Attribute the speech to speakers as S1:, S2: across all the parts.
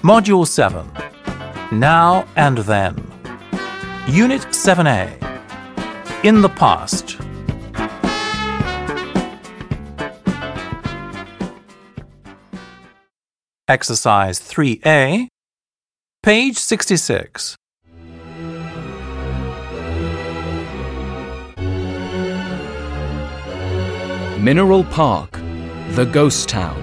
S1: Module 7. Now and Then. Unit 7A. In the Past. Exercise 3A, page 66.
S2: Mineral Park, the ghost town.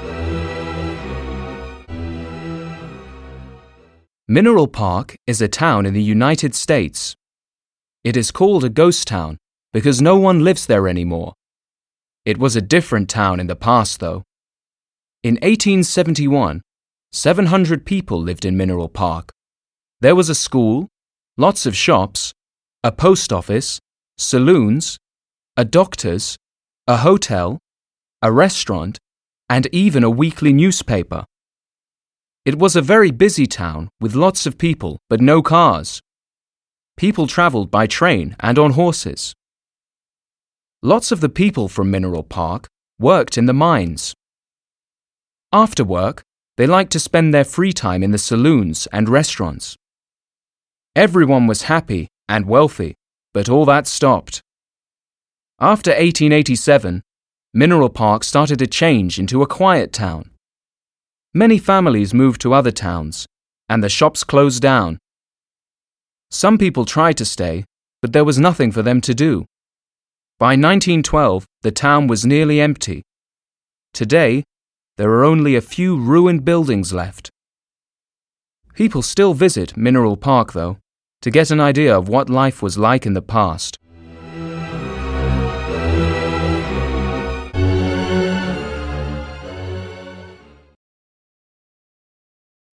S2: Mineral Park is a town in the United States. It is called a ghost town because no one lives there anymore. It was a different town in the past, though. In 1871, 700 people lived in Mineral Park. There was a school, lots of shops, a post office, saloons, a doctor's, a hotel, a restaurant, and even a weekly newspaper. It was a very busy town with lots of people, but no cars. People traveled by train and on horses. Lots of the people from Mineral Park worked in the mines. After work, they liked to spend their free time in the saloons and restaurants. Everyone was happy and wealthy, but all that stopped. After 1887, Mineral Park started to change into a quiet town. Many families moved to other towns, and the shops closed down. Some people tried to stay, but there was nothing for them to do. By 1912, the town was nearly empty. Today, there are only a few ruined buildings left. People still visit Mineral Park, though, to get an idea of what life was like in the past.